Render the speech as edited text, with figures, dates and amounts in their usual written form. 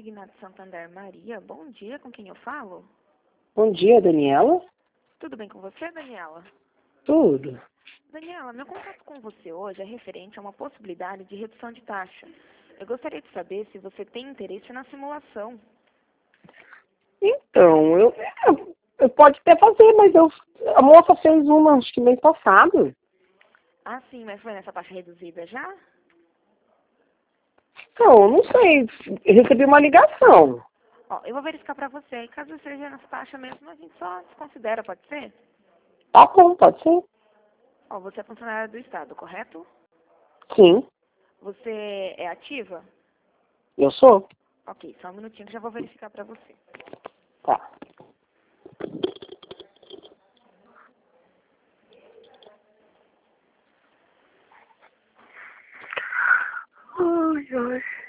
Consignado Santander Maria. Bom dia, com quem eu falo? Bom dia, Daniela. Tudo bem com você, Daniela? Tudo. Daniela, meu contato com você hoje é referente a uma possibilidade de redução de taxa. Eu gostaria de saber se você tem interesse na simulação. Então, eu pode até fazer, mas a moça fez uma, acho que mês passado. Ah, sim, mas foi nessa taxa reduzida já? Então, eu não sei, eu recebi uma ligação. Ó, eu vou verificar para você. E caso seja nessa taxa mesmo, a gente só desconsidera, pode ser? Tá bom, pode ser? Ó, você é funcionária do Estado, correto? Sim, Você é ativa? eu sou. Ok, só um minutinho que já vou verificar para você. Tá. Ai, ai.